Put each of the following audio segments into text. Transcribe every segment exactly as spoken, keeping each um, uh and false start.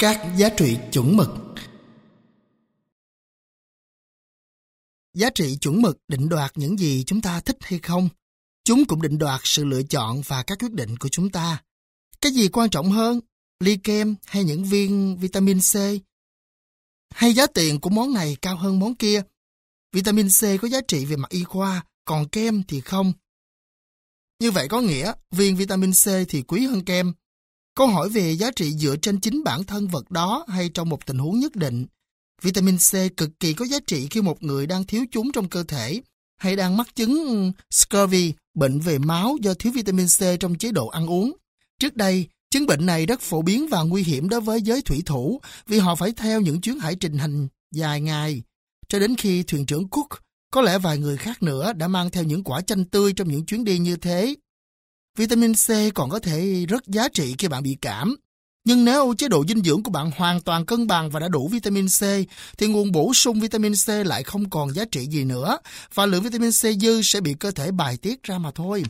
Các giá trị chuẩn mực. Giá trị chuẩn mực định đoạt những gì chúng ta thích hay không. Chúng cũng định đoạt sự lựa chọn và các quyết định của chúng ta. Cái gì quan trọng hơn, ly kem hay những viên vitamin C? Hay giá tiền của món này cao hơn món kia? Vitamin C có giá trị về mặt y khoa, còn kem thì không. Như vậy có nghĩa viên vitamin C thì quý hơn kem. Câu hỏi về giá trị dựa trên chính bản thân vật đó hay trong một tình huống nhất định. Vitamin C cực kỳ có giá trị khi một người đang thiếu chúng trong cơ thể hay đang mắc chứng scurvy, bệnh về máu do thiếu vitamin C trong chế độ ăn uống. Trước đây, chứng bệnh này rất phổ biến và nguy hiểm đối với giới thủy thủ vì họ phải theo những chuyến hải trình hành dài ngày. Cho đến khi thuyền trưởng Cook, có lẽ vài người khác nữa đã mang theo những quả chanh tươi trong những chuyến đi như thế. Vitamin C còn có thể rất giá trị khi bạn bị cảm. Nhưng nếu chế độ dinh dưỡng của bạn hoàn toàn cân bằng và đã đủ vitamin C, thì nguồn bổ sung vitamin C lại không còn giá trị gì nữa, và lượng vitamin C dư sẽ bị cơ thể bài tiết ra mà thôi.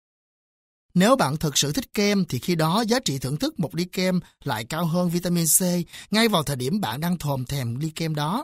Nếu bạn thực sự thích kem, thì khi đó giá trị thưởng thức một ly kem lại cao hơn vitamin C, ngay vào thời điểm bạn đang thòm thèm ly kem đó.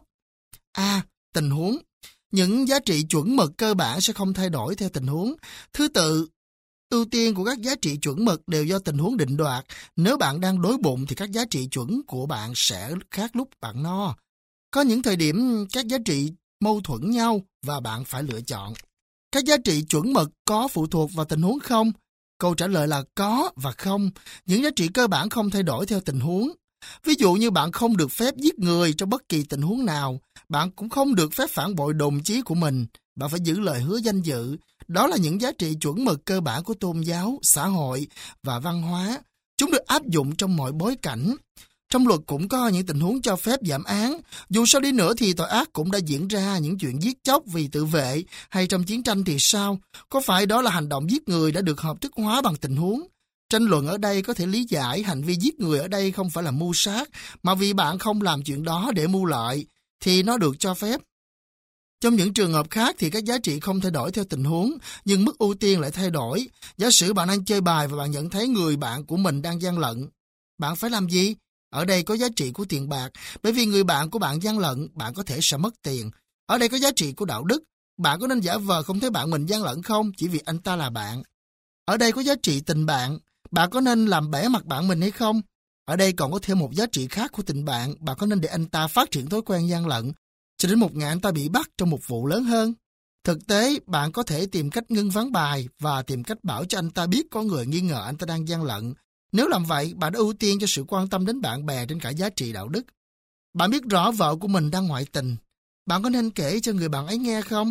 A. Tình huống. Những giá trị chuẩn mực cơ bản sẽ không thay đổi theo tình huống. Thứ tự ưu tiên của các giá trị chuẩn mực đều do tình huống định đoạt. Nếu bạn đang đói bụng thì các giá trị chuẩn của bạn sẽ khác lúc bạn no. Có những thời điểm các giá trị mâu thuẫn nhau và bạn phải lựa chọn. Các giá trị chuẩn mực có phụ thuộc vào tình huống không? Câu trả lời là có và không. Những giá trị cơ bản không thay đổi theo tình huống. Ví dụ như bạn không được phép giết người trong bất kỳ tình huống nào. Bạn cũng không được phép phản bội đồng chí của mình. Bạn phải giữ lời hứa danh dự. Đó là những giá trị chuẩn mực cơ bản của tôn giáo, xã hội và văn hóa. Chúng được áp dụng trong mọi bối cảnh. Trong luật cũng có những tình huống cho phép giảm án. Dù sao đi nữa thì tội ác cũng đã diễn ra, những chuyện giết chóc vì tự vệ hay trong chiến tranh thì sao? Có phải đó là hành động giết người đã được hợp thức hóa bằng tình huống? Tranh luận ở đây có thể lý giải hành vi giết người ở đây không phải là mưu sát, mà vì bạn không làm chuyện đó để mưu lợi, thì nó được cho phép. Trong những trường hợp khác thì các giá trị không thay đổi theo tình huống, nhưng mức ưu tiên lại thay đổi. Giả sử bạn đang chơi bài và bạn nhận thấy người bạn của mình đang gian lận. Bạn phải làm gì? Ở đây có giá trị của tiền bạc, bởi vì người bạn của bạn gian lận, bạn có thể sẽ mất tiền. Ở đây có giá trị của đạo đức, bạn có nên giả vờ không thấy bạn mình gian lận không, chỉ vì anh ta là bạn. Ở đây có giá trị tình bạn, bạn có nên làm bẽ mặt bạn mình hay không? Ở đây còn có thêm một giá trị khác của tình bạn, bạn có nên để anh ta phát triển thói quen gian lận cho đến một ngày anh ta bị bắt trong một vụ lớn hơn. Thực tế, bạn có thể tìm cách ngưng ván bài và tìm cách bảo cho anh ta biết có người nghi ngờ anh ta đang gian lận. Nếu làm vậy, bạn đã ưu tiên cho sự quan tâm đến bạn bè trên cả giá trị đạo đức. Bạn biết rõ vợ của mình đang ngoại tình. Bạn có nên kể cho người bạn ấy nghe không?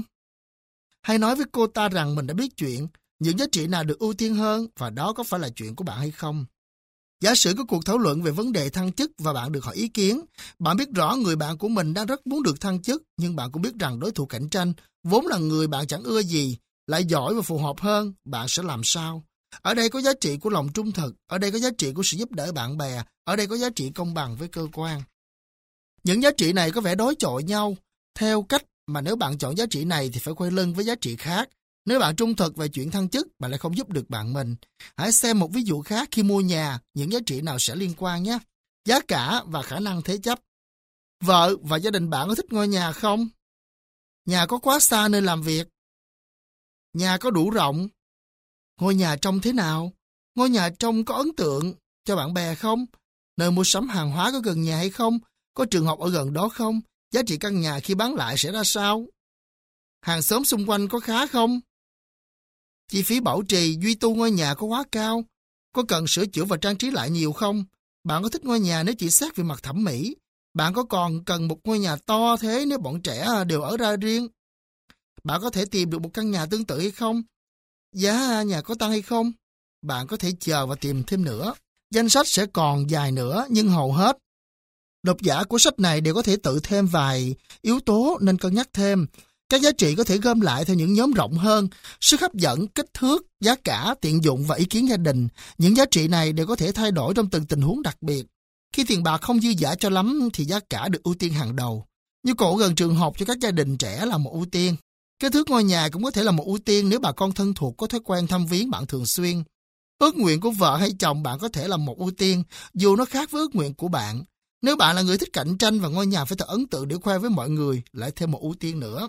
Hay nói với cô ta rằng mình đã biết chuyện, những giá trị nào được ưu tiên hơn và đó có phải là chuyện của bạn hay không? Giả sử có cuộc thảo luận về vấn đề thăng chức và bạn được hỏi ý kiến. Bạn biết rõ người bạn của mình đang rất muốn được thăng chức, nhưng bạn cũng biết rằng đối thủ cạnh tranh, vốn là người bạn chẳng ưa gì, lại giỏi và phù hợp hơn, bạn sẽ làm sao? Ở đây có giá trị của lòng trung thực, ở đây có giá trị của sự giúp đỡ bạn bè, ở đây có giá trị công bằng với cơ quan. Những giá trị này có vẻ đối chọi nhau, theo cách mà nếu bạn chọn giá trị này thì phải quay lưng với giá trị khác. Nếu bạn trung thực về chuyện thăng chức, bạn lại không giúp được bạn mình. Hãy xem một ví dụ khác khi mua nhà, những giá trị nào sẽ liên quan nhé. Giá cả và khả năng thế chấp. Vợ và gia đình bạn có thích ngôi nhà không? Nhà có quá xa nơi làm việc? Nhà có đủ rộng? Ngôi nhà trông thế nào? Ngôi nhà trông có ấn tượng cho bạn bè không? Nơi mua sắm hàng hóa có gần nhà hay không? Có trường học ở gần đó không? Giá trị căn nhà khi bán lại sẽ ra sao? Hàng xóm xung quanh có khá không? Chi phí bảo trì, duy tu ngôi nhà có quá cao? Có cần sửa chữa và trang trí lại nhiều không? Bạn có thích ngôi nhà nếu chỉ xét về mặt thẩm mỹ? Bạn có còn cần một ngôi nhà to thế nếu bọn trẻ đều ở ra riêng? Bạn có thể tìm được một căn nhà tương tự hay không? Giá nhà có tăng hay không? Bạn có thể chờ và tìm thêm nữa. Danh sách sẽ còn dài nữa, nhưng hầu hết độc giả của sách này đều có thể tự thêm vài yếu tố nên cân nhắc thêm. Các giá trị có thể gom lại theo những nhóm rộng hơn, sức hấp dẫn, kích thước, giá cả, tiện dụng và ý kiến gia đình. Những giá trị này đều có thể thay đổi trong từng tình huống đặc biệt. Khi tiền bạc không dư dả cho lắm thì giá cả được ưu tiên hàng đầu. Nhu cầu gần trường học cho các gia đình trẻ là một ưu tiên. Kích thước ngôi nhà cũng có thể là một ưu tiên nếu bà con thân thuộc có thói quen thăm viếng bạn thường xuyên. Ước nguyện của vợ hay chồng bạn có thể là một ưu tiên, dù nó khác với ước nguyện của bạn. Nếu bạn là người thích cạnh tranh và ngôi nhà phải thật ấn tượng để khoe với mọi người, lại thêm một ưu tiên nữa.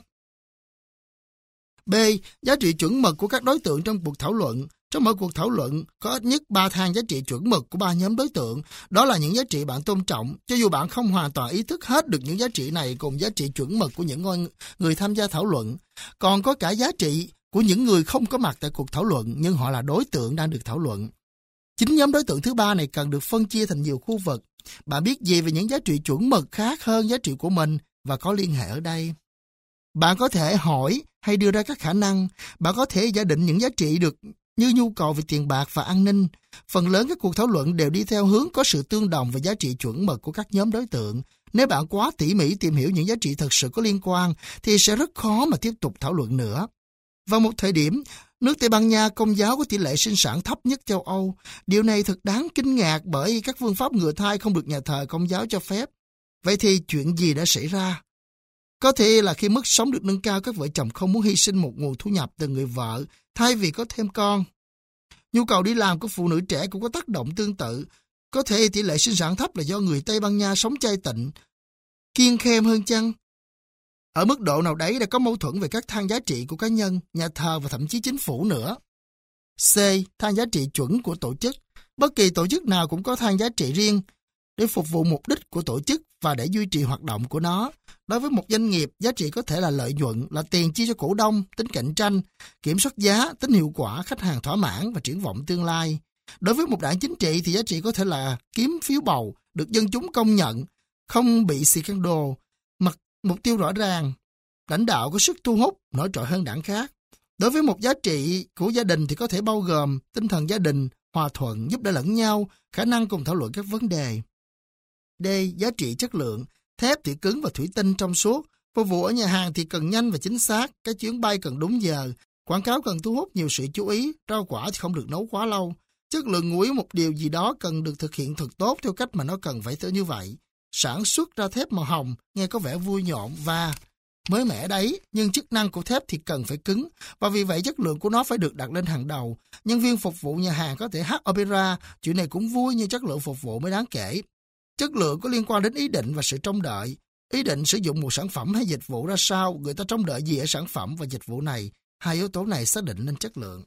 B. Giá trị chuẩn mực của các đối tượng trong cuộc thảo luận. Trong mỗi cuộc thảo luận, có ít nhất ba thang giá trị chuẩn mực của ba nhóm đối tượng. Đó là những giá trị bạn tôn trọng, cho dù bạn không hoàn toàn ý thức hết được những giá trị này cùng giá trị chuẩn mực của những người tham gia thảo luận. Còn có cả giá trị của những người không có mặt tại cuộc thảo luận, nhưng họ là đối tượng đang được thảo luận. Chính nhóm đối tượng thứ ba này cần được phân chia thành nhiều khu vực. Bạn biết gì về những giá trị chuẩn mực khác hơn giá trị của mình và có liên hệ ở đây? Bạn có thể hỏi hay đưa ra các khả năng. Bạn có thể giả định những giá trị được như nhu cầu về tiền bạc và an ninh. Phần lớn các cuộc thảo luận đều đi theo hướng có sự tương đồng về giá trị chuẩn mực của các nhóm đối tượng. Nếu bạn quá tỉ mỉ tìm hiểu những giá trị thật sự có liên quan, thì sẽ rất khó mà tiếp tục thảo luận nữa. Vào một thời điểm, nước Tây Ban Nha Công giáo có tỷ lệ sinh sản thấp nhất châu Âu. Điều này thật đáng kinh ngạc bởi các phương pháp ngừa thai không được nhà thờ Công giáo cho phép. Vậy thì chuyện gì đã xảy ra? Có thể là khi mức sống được nâng cao, các vợ chồng không muốn hy sinh một nguồn thu nhập từ người vợ thay vì có thêm con. Nhu cầu đi làm của phụ nữ trẻ cũng có tác động tương tự. Có thể tỷ lệ sinh sản thấp là do người Tây Ban Nha sống chay tịnh, kiêng khem hơn chăng? Ở mức độ nào đấy đã có mâu thuẫn về các thang giá trị của cá nhân, nhà thờ và thậm chí chính phủ nữa. C. Thang giá trị chuẩn của tổ chức. Bất kỳ tổ chức nào cũng có thang giá trị riêng để phục vụ mục đích của tổ chức và để duy trì hoạt động của nó. Đối với một doanh nghiệp, giá trị có thể là lợi nhuận, là tiền chia cho cổ đông, tính cạnh tranh, kiểm soát giá, tính hiệu quả, khách hàng thỏa mãn và triển vọng tương lai. Đối với một đảng chính trị thì giá trị có thể là kiếm phiếu bầu, được dân chúng công nhận, không bị scandal, mặt mục tiêu rõ ràng, lãnh đạo có sức thu hút, nổi trội hơn đảng khác. Đối với một giá trị của gia đình thì có thể bao gồm tinh thần gia đình, hòa thuận, giúp đỡ lẫn nhau, khả năng cùng thảo luận các vấn đề. D. Giá trị chất lượng. Thép thì cứng và thủy tinh trong suốt. Phục vụ ở nhà hàng thì cần nhanh và chính xác. Các chuyến bay cần đúng giờ. Quảng cáo cần thu hút nhiều sự chú ý. Rau quả thì không được nấu quá lâu. Chất lượng nguội một điều gì đó cần được thực hiện thật tốt theo cách mà nó cần phải như vậy. Sản xuất ra thép màu hồng nghe có vẻ vui nhộn và mới mẻ đấy, nhưng chức năng của thép thì cần phải cứng, và vì vậy chất lượng của nó phải được đặt lên hàng đầu. Nhân viên phục vụ nhà hàng có thể hát opera, chuyện này cũng vui nhưng chất lượng phục vụ mới đáng kể. Chất lượng có liên quan đến ý định và sự trông đợi. Ý định sử dụng một sản phẩm hay dịch vụ ra sao, người ta trông đợi gì ở sản phẩm và dịch vụ này. Hai yếu tố này xác định nên chất lượng.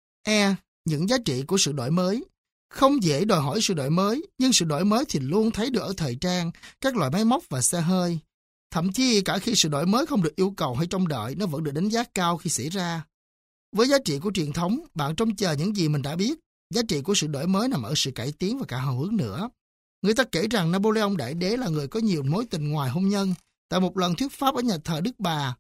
E. Những giá trị của sự đổi mới. Không dễ đòi hỏi sự đổi mới, nhưng sự đổi mới thì luôn thấy được ở thời trang, các loại máy móc và xe hơi. Thậm chí cả khi sự đổi mới không được yêu cầu hay trông đợi, nó vẫn được đánh giá cao khi xảy ra. Với giá trị của truyền thống, bạn trông chờ những gì mình đã biết. Giá trị của sự đổi mới nằm ở sự cải tiến và cả hào hứng nữa. Người ta kể rằng Napoleon Đại Đế là người có nhiều mối tình ngoài hôn nhân. Tại một lần thuyết pháp ở nhà thờ Đức Bà,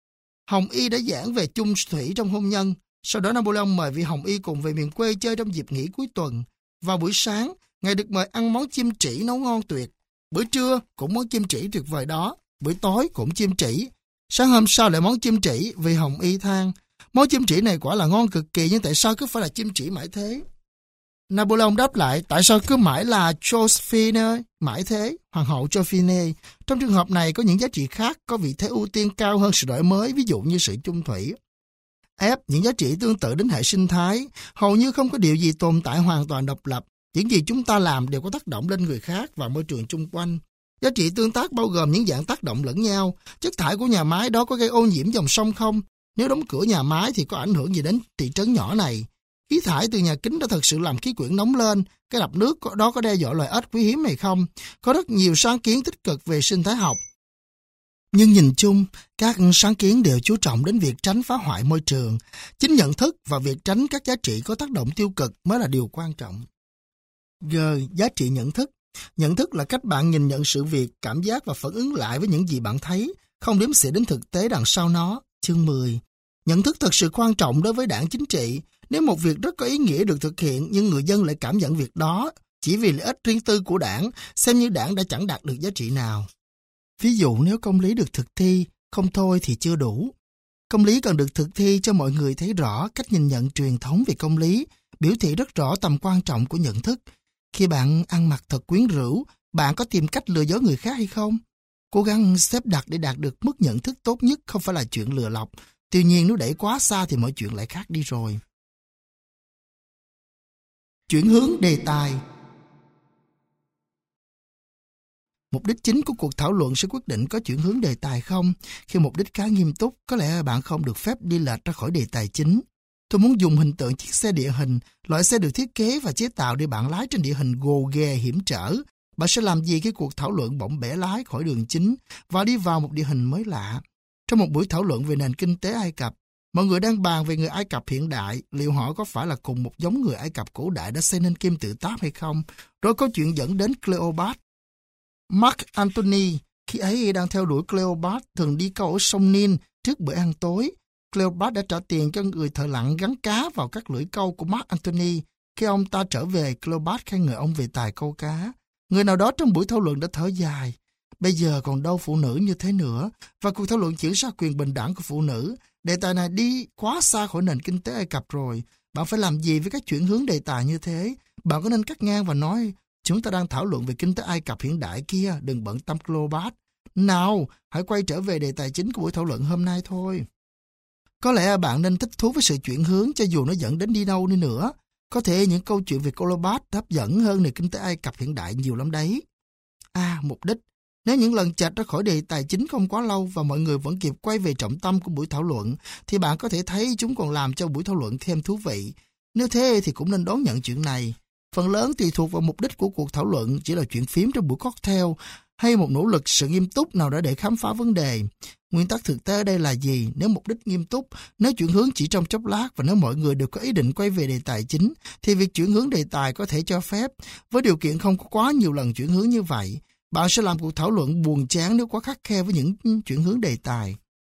Hồng Y đã giảng về chung thủy trong hôn nhân. Sau đó Napoleon mời vị Hồng Y cùng về miền quê chơi trong dịp nghỉ cuối tuần. Vào buổi sáng, Ngài được mời ăn món chim trĩ nấu ngon tuyệt. Bữa trưa cũng món chim trĩ tuyệt vời đó. Buổi tối cũng chim trĩ. Sáng hôm sau lại món chim trĩ, vị Hồng Y than: món chim trĩ này quả là ngon cực kỳ, nhưng tại sao cứ phải là chim trĩ mãi thế? Napoleon đáp lại: tại sao cứ mãi là Josephine mãi thế, hoàng hậu Josephine? Trong trường hợp này có những giá trị khác có vị thế ưu tiên cao hơn sự đổi mới, ví dụ như sự chung thủy. F. Những giá trị tương tự đến hệ sinh thái. Hầu như không có điều gì tồn tại hoàn toàn độc lập. Những gì chúng ta làm đều có tác động lên người khác và môi trường chung quanh. Giá trị tương tác bao gồm những dạng tác động lẫn nhau. Chất thải của nhà máy đó có gây ô nhiễm dòng sông không? Nếu đóng cửa nhà máy thì có ảnh hưởng gì đến thị trấn nhỏ này? Khí thải từ nhà kính đã thật sự làm khí quyển nóng lên. Cái đập nước đó có đe dọa loài ếch quý hiếm hay không? Có rất nhiều sáng kiến tích cực về sinh thái học. Nhưng nhìn chung, các sáng kiến đều chú trọng đến việc tránh phá hoại môi trường. Chính nhận thức và việc tránh các giá trị có tác động tiêu cực mới là điều quan trọng. G. Giá trị nhận thức. Nhận thức là cách bạn nhìn nhận sự việc, cảm giác và phản ứng lại với những gì bạn thấy, không đếm xỉa đến thực tế đằng sau nó. Chương mười. Nhận thức thật sự quan trọng đối với đảng chính trị. Nếu một việc rất có ý nghĩa được thực hiện nhưng người dân lại cảm nhận việc đó chỉ vì lợi ích riêng tư của đảng, xem như đảng đã chẳng đạt được giá trị nào. Ví dụ nếu công lý được thực thi, không thôi thì chưa đủ. Công lý cần được thực thi cho mọi người thấy rõ cách nhìn nhận truyền thống về công lý, biểu thị rất rõ tầm quan trọng của nhận thức. Khi bạn ăn mặc thật quyến rũ, bạn có tìm cách lừa dối người khác hay không? Cố gắng xếp đặt để đạt được mức nhận thức tốt nhất không phải là chuyện lừa lọc. Tuy nhiên nếu đẩy quá xa thì mọi chuyện lại khác đi rồi. Chuyển hướng đề tài. Mục đích chính của cuộc thảo luận sẽ quyết định có chuyển hướng đề tài không. Khi mục đích khá nghiêm túc, có lẽ bạn không được phép đi lệch ra khỏi đề tài chính. Tôi muốn dùng hình tượng chiếc xe địa hình, loại xe được thiết kế và chế tạo để bạn lái trên địa hình gồ ghề hiểm trở. Bạn sẽ làm gì khi cuộc thảo luận bỗng bẻ lái khỏi đường chính và đi vào một địa hình mới lạ? Trong một buổi thảo luận về nền kinh tế Ai Cập, mọi người đang bàn về người Ai Cập hiện đại, liệu họ có phải là cùng một giống người Ai Cập cổ đại đã xây nên kim tự tháp hay không? Rồi câu chuyện dẫn đến Cleopat. Mark Antony khi ấy đang theo đuổi Cleopat thường đi câu ở sông Nin trước bữa ăn tối. Cleopat đã trả tiền cho người thợ lặn gắn cá vào các lưỡi câu của Mark Antony. Khi ông ta trở về, Cleopat khen ngợi ông về tài câu cá. Người nào đó trong buổi thảo luận đã thở dài. Bây giờ còn đâu phụ nữ như thế nữa, và cuộc thảo luận chuyển sang quyền bình đẳng của phụ nữ. Đề tài này đi quá xa khỏi nền kinh tế Ai Cập rồi. Bạn phải làm gì với các chuyển hướng đề tài như thế? Bạn có nên cắt ngang và nói, chúng ta đang thảo luận về kinh tế Ai Cập hiện đại kia, đừng bận tâm Cleopat. Nào, hãy quay trở về đề tài chính của buổi thảo luận hôm nay thôi. Có lẽ bạn nên thích thú với sự chuyển hướng cho dù nó dẫn đến đi đâu đi nữa. Có thể những câu chuyện về Cleopat hấp dẫn hơn nền kinh tế Ai Cập hiện đại nhiều lắm đấy. À, mục đích. Nếu những lần chạch ra khỏi đề tài chính không quá lâu và mọi người vẫn kịp quay về trọng tâm của buổi thảo luận, thì bạn có thể thấy chúng còn làm cho buổi thảo luận thêm thú vị. Nếu thế thì cũng nên đón nhận chuyện này. Phần lớn tùy thuộc vào mục đích của cuộc thảo luận, chỉ là chuyện phím trong buổi cocktail hay một nỗ lực sự nghiêm túc nào đó để khám phá vấn đề. Nguyên tắc thực tế ở đây là gì? Nếu mục đích nghiêm túc, nếu chuyển hướng chỉ trong chốc lát và nếu mọi người đều có ý định quay về đề tài chính, thì việc chuyển hướng đề tài có thể cho phép, với điều kiện không có quá nhiều lần chuyển hướng như vậy. Bạn sẽ làm cuộc thảo luận buồn chán nếu quá khắt khe với những chuyển hướng đề tài.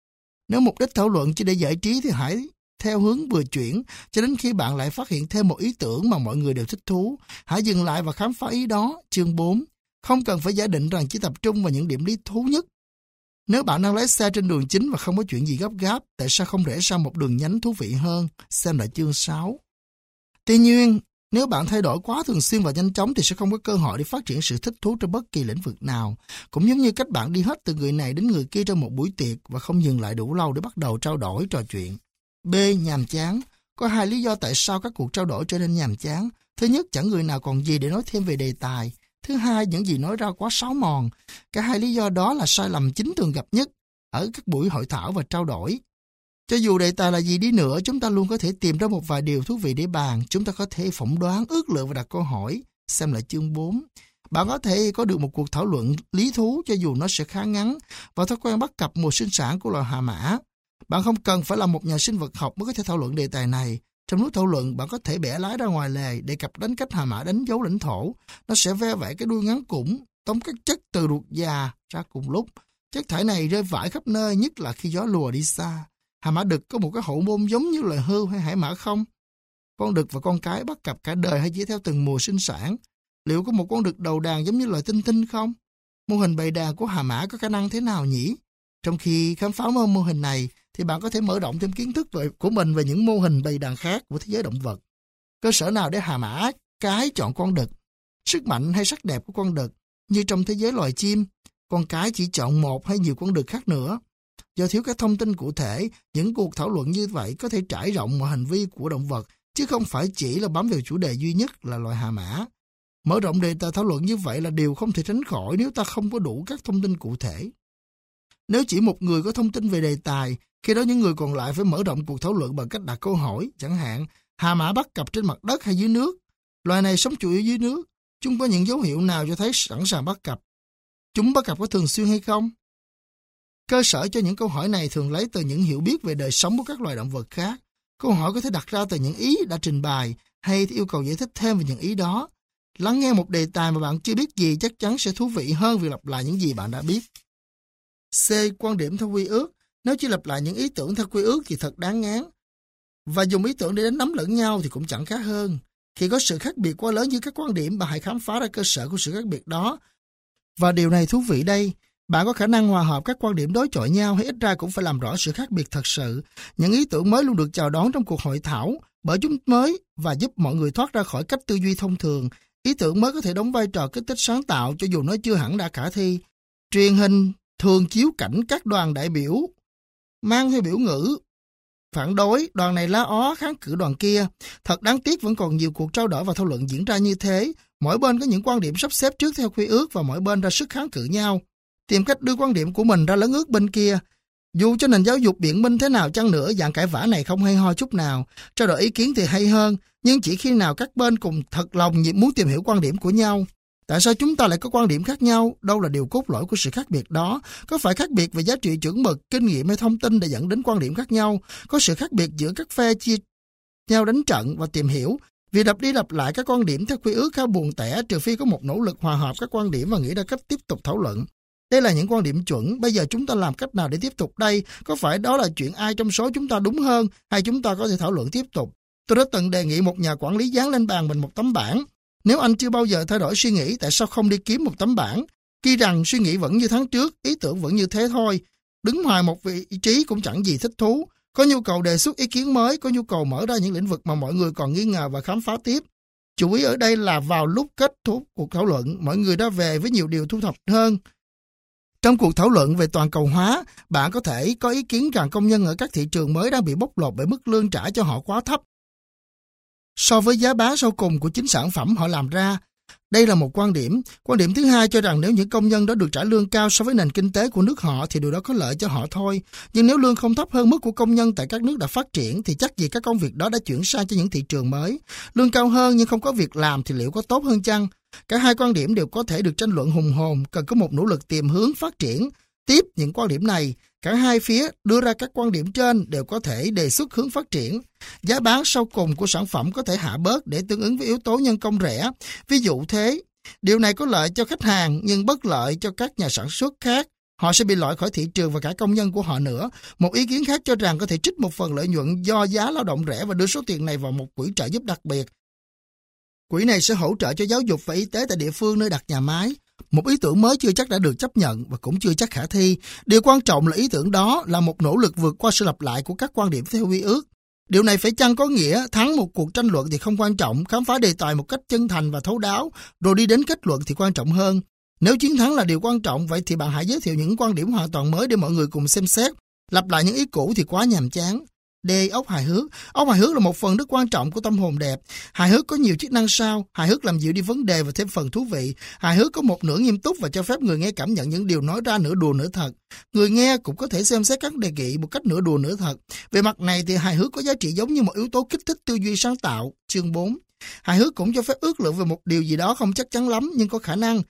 Nếu mục đích thảo luận chỉ để giải trí thì hãy theo hướng vừa chuyển, cho đến khi bạn lại phát hiện thêm một ý tưởng mà mọi người đều thích thú. Hãy dừng lại và khám phá ý đó. Chương bốn. Không cần phải giả định rằng chỉ tập trung vào những điểm lý thú nhất. Nếu bạn đang lái xe trên đường chính và không có chuyện gì gấp gáp, tại sao không rẽ sang một đường nhánh thú vị hơn? Xem lại chương sáu. Tuy nhiên, nếu bạn thay đổi quá thường xuyên và nhanh chóng thì sẽ không có cơ hội để phát triển sự thích thú trong bất kỳ lĩnh vực nào. Cũng giống như cách bạn đi hết từ người này đến người kia trong một buổi tiệc và không dừng lại đủ lâu để bắt đầu trao đổi, trò chuyện. B. Nhàm chán. Có hai lý do tại sao các cuộc trao đổi trở nên nhàm chán. Thứ nhất, chẳng người nào còn gì để nói thêm về đề tài. Thứ hai, những gì nói ra quá sáo mòn. Cả hai lý do đó là sai lầm chính thường gặp nhất ở các buổi hội thảo và trao đổi. Cho dù đề tài là gì đi nữa, chúng ta luôn có thể tìm ra một vài điều thú vị để bàn. Chúng ta có thể phỏng đoán, ước lượng và đặt câu hỏi. Xem lại chương bốn. Bạn có thể có được một cuộc thảo luận lý thú cho dù nó sẽ khá ngắn và thói quen bắt cặp mùa sinh sản của loài hà mã. Bạn không cần phải là một nhà sinh vật học mới có thể thảo luận đề tài này. Trong lúc thảo luận, bạn có thể bẻ lái ra ngoài lề, đề cập đến cách hà mã đánh dấu lãnh thổ. Nó sẽ ve vãy cái đuôi ngắn củng, tống các chất từ ruột già ra cùng lúc. Chất thải này rơi vãi khắp nơi, nhất là khi gió lùa đi xa. Hà mã đực có một cái hậu môn giống như loài hươu hay hải mã không? Con đực và con cái bắt cặp cả đời hay chỉ theo từng mùa sinh sản? Liệu có một con đực đầu đàn giống như loài tinh tinh không? Mô hình bầy đàn của hà mã có khả năng thế nào nhỉ? Trong khi khám phá mô hình này, thì bạn có thể mở rộng thêm kiến thức của mình về những mô hình bầy đàn khác của thế giới động vật. Cơ sở nào để hà mã cái chọn con đực? Sức mạnh hay sắc đẹp của con đực? Như trong thế giới loài chim, con cái chỉ chọn một hay nhiều con đực khác nữa. Do thiếu các thông tin cụ thể, những cuộc thảo luận như vậy có thể trải rộng mọi hành vi của động vật, chứ không phải chỉ là bám vào chủ đề duy nhất là loài hà mã. Mở rộng đề tài thảo luận như vậy là điều không thể tránh khỏi nếu ta không có đủ các thông tin cụ thể. Nếu chỉ một người có thông tin về đề tài, khi đó những người còn lại phải mở rộng cuộc thảo luận bằng cách đặt câu hỏi, chẳng hạn, hà mã bắt cặp trên mặt đất hay dưới nước? Loài này sống chủ yếu dưới nước. Chúng có những dấu hiệu nào cho thấy sẵn sàng bắt cặp? Chúng bắt cặp có thường xuyên hay không? Cơ sở cho những câu hỏi này thường lấy từ những hiểu biết về đời sống của các loài động vật khác. Câu hỏi có thể đặt ra từ những ý đã trình bày hay yêu cầu giải thích thêm về những ý đó. Lắng nghe một đề tài mà bạn chưa biết gì chắc chắn sẽ thú vị hơn việc lặp lại những gì bạn đã biết. C. Quan điểm theo quy ước. Nếu chỉ lặp lại những ý tưởng theo quy ước thì thật đáng ngán. Và dùng ý tưởng để đánh đấm lẫn nhau thì cũng chẳng khác hơn. Khi có sự khác biệt quá lớn giữa các quan điểm, bạn hãy khám phá ra cơ sở của sự khác biệt đó. Và điều này thú vị đây. Bạn có khả năng hòa hợp các quan điểm đối chọi nhau hay ít ra cũng phải làm rõ sự khác biệt thật sự. Những ý tưởng mới luôn được chào đón trong cuộc hội thảo bởi chúng mới và giúp mọi người thoát ra khỏi cách tư duy thông thường. Ý tưởng mới có thể đóng vai trò kích thích sáng tạo cho dù nó chưa hẳn đã khả thi. Truyền hình thường chiếu cảnh các đoàn đại biểu mang theo biểu ngữ phản đối, đoàn này lá ó kháng cự đoàn kia. Thật đáng tiếc vẫn còn nhiều cuộc trao đổi và thảo luận diễn ra như thế. Mỗi bên có những quan điểm sắp xếp trước theo quy ước và mỗi bên ra sức kháng cự nhau, tìm cách đưa quan điểm của mình ra lấn ước bên kia. Dù cho nền giáo dục biện minh thế nào chăng nữa, dạng cãi vã này không hay ho chút nào. Trao đổi ý kiến thì hay hơn, nhưng chỉ khi nào các bên cùng thật lòng muốn tìm hiểu quan điểm của nhau. Tại sao chúng ta lại có quan điểm khác nhau? Đâu là điều cốt lõi của sự khác biệt đó? Có phải khác biệt về giá trị chuẩn mực, kinh nghiệm hay thông tin để dẫn đến quan điểm khác nhau? Có sự khác biệt giữa các phe chia nhau đánh trận và tìm hiểu. Việc đập đi đập lại các quan điểm theo quy ước khá buồn tẻ, trừ phi có một nỗ lực hòa hợp các quan điểm và nghĩ ra cách tiếp tục thảo luận. Đây là những quan điểm chuẩn. Bây giờ chúng ta làm cách nào để tiếp tục đây? Có phải đó là chuyện ai trong số chúng ta đúng hơn, hay chúng ta có thể thảo luận tiếp tục? Tôi đã từng đề nghị một nhà quản lý dán lên bàn mình một tấm bảng. Nếu anh chưa bao giờ thay đổi suy nghĩ, tại sao không đi kiếm một tấm bảng? Khi rằng suy nghĩ vẫn như tháng trước, ý tưởng vẫn như thế thôi. Đứng hoài một vị trí cũng chẳng gì thích thú. Có nhu cầu đề xuất ý kiến mới, có nhu cầu mở ra những lĩnh vực mà mọi người còn nghi ngờ và khám phá tiếp. Chú ý ở đây là vào lúc kết thúc cuộc thảo luận, mọi người đã về với nhiều điều thu thập hơn. Trong cuộc thảo luận về toàn cầu hóa, bạn có thể có ý kiến rằng công nhân ở các thị trường mới đang bị bóc lột bởi mức lương trả cho họ quá thấp so với giá bán sau cùng của chính sản phẩm họ làm ra. Đây là một quan điểm. Quan điểm thứ hai cho rằng nếu những công nhân đó được trả lương cao so với nền kinh tế của nước họ thì điều đó có lợi cho họ thôi. Nhưng nếu lương không thấp hơn mức của công nhân tại các nước đã phát triển thì chắc gì các công việc đó đã chuyển sang cho những thị trường mới. Lương cao hơn nhưng không có việc làm thì liệu có tốt hơn chăng? Cả hai quan điểm đều có thể được tranh luận hùng hồn, cần có một nỗ lực tìm hướng phát triển tiếp những quan điểm này. Cả hai phía đưa ra các quan điểm trên đều có thể đề xuất hướng phát triển. Giá bán sau cùng của sản phẩm có thể hạ bớt để tương ứng với yếu tố nhân công rẻ. Ví dụ thế, điều này có lợi cho khách hàng nhưng bất lợi cho các nhà sản xuất khác. Họ sẽ bị loại khỏi thị trường và cả công nhân của họ nữa. Một ý kiến khác cho rằng có thể trích một phần lợi nhuận do giá lao động rẻ và đưa số tiền này vào một quỹ trợ giúp đặc biệt. Quỹ này sẽ hỗ trợ cho giáo dục và y tế tại địa phương nơi đặt nhà máy. Một ý tưởng mới chưa chắc đã được chấp nhận và cũng chưa chắc khả thi. Điều quan trọng là ý tưởng đó là một nỗ lực vượt qua sự lặp lại của các quan điểm theo quy ước. Điều này phải chăng có nghĩa thắng một cuộc tranh luận thì không quan trọng, khám phá đề tài một cách chân thành và thấu đáo, rồi đi đến kết luận thì quan trọng hơn. Nếu chiến thắng là điều quan trọng, vậy thì bạn hãy giới thiệu những quan điểm hoàn toàn mới để mọi người cùng xem xét. Lặp lại những ý cũ thì quá nhàm chán. D. Óc hài hước. Óc hài hước là một phần rất quan trọng của tâm hồn đẹp. Hài hước có nhiều chức năng sau. Hài hước làm dịu đi vấn đề và thêm phần thú vị. Hài hước có một nửa nghiêm túc và cho phép người nghe cảm nhận những điều nói ra nửa đùa nửa thật. Người nghe cũng có thể xem xét các đề nghị một cách nửa đùa nửa thật. Về mặt này thì hài hước có giá trị giống như một yếu tố kích thích tư duy sáng tạo. Chương bốn. Hài hước cũng cho phép ước lượng về một điều gì đó không chắc chắn lắm nhưng có khả năng.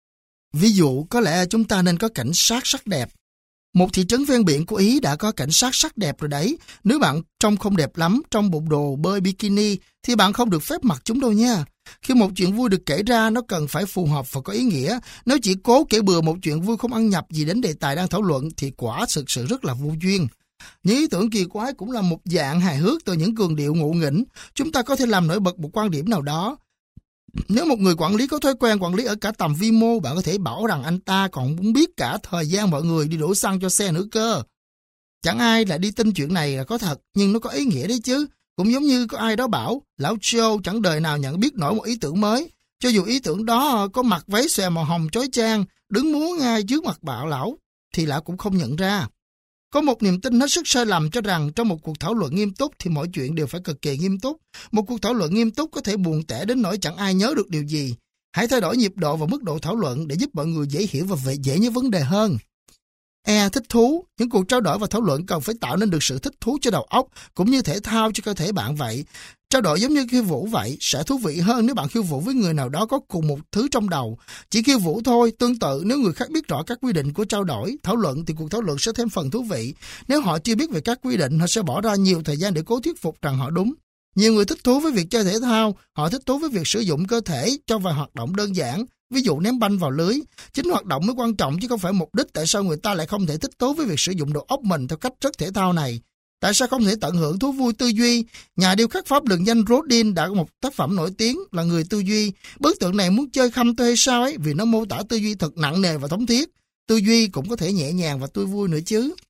Ví dụ, có lẽ chúng ta nên có cảnh sát sắc đẹp. Một thị trấn ven biển của Ý đã có cảnh sát sắc đẹp rồi đấy. Nếu bạn trông không đẹp lắm trong bộ đồ bơi bikini thì bạn không được phép mặc chúng đâu nha. Khi một chuyện vui được kể ra, nó cần phải phù hợp và có ý nghĩa. Nếu chỉ cố kể bừa một chuyện vui không ăn nhập gì đến đề tài đang thảo luận thì quả thực sự rất là vô duyên. Những ý tưởng kỳ quái cũng là một dạng hài hước từ những cường điệu ngộ nghĩnh. Chúng ta có thể làm nổi bật một quan điểm nào đó. Nếu một người quản lý có thói quen quản lý ở cả tầm vi mô, bạn có thể bảo rằng anh ta còn muốn biết cả thời gian mọi người đi đổ xăng cho xe nữa cơ. Chẳng ai lại đi tin chuyện này là có thật, nhưng nó có ý nghĩa đấy chứ. Cũng giống như có ai đó bảo, lão Joe chẳng đời nào nhận biết nổi một ý tưởng mới. Cho dù ý tưởng đó có mặc váy xòe màu hồng chói chang, đứng múa ngay trước mặt bạo lão, thì lão cũng không nhận ra. Có một niềm tin hết sức sai lầm cho rằng trong một cuộc thảo luận nghiêm túc thì mọi chuyện đều phải cực kỳ nghiêm túc. Một cuộc thảo luận nghiêm túc có thể buồn tẻ đến nỗi chẳng ai nhớ được điều gì. Hãy thay đổi nhịp độ và mức độ thảo luận để giúp mọi người dễ hiểu và dễ nhớ vấn đề hơn. E. Thích thú. Những cuộc trao đổi và thảo luận cần phải tạo nên được sự thích thú cho đầu óc, cũng như thể thao cho cơ thể bạn vậy. Trao đổi giống như khiêu vũ vậy, sẽ thú vị hơn nếu bạn khiêu vũ với người nào đó có cùng một thứ trong đầu. Chỉ khiêu vũ thôi, tương tự nếu người khác biết rõ các quy định của trao đổi, thảo luận thì cuộc thảo luận sẽ thêm phần thú vị. Nếu họ chưa biết về các quy định, họ sẽ bỏ ra nhiều thời gian để cố thuyết phục rằng họ đúng. Nhiều người thích thú với việc chơi thể thao, họ thích thú với việc sử dụng cơ thể cho vài hoạt động đơn giản, ví dụ ném banh vào lưới. Chính hoạt động mới quan trọng chứ không phải mục đích. Tại sao người ta lại không thể thích thú với việc sử dụng đầu óc mình theo cách rất thể thao này? Tại sao không thể tận hưởng thú vui tư duy? Nhà điêu khắc Pháp lừng danh Rodin đã có một tác phẩm nổi tiếng là Người tư duy. Bức tượng này muốn chơi khăm tôi hay sao ấy, vì nó mô tả tư duy thật nặng nề và thống thiết. Tư duy cũng có thể nhẹ nhàng và tươi vui nữa chứ.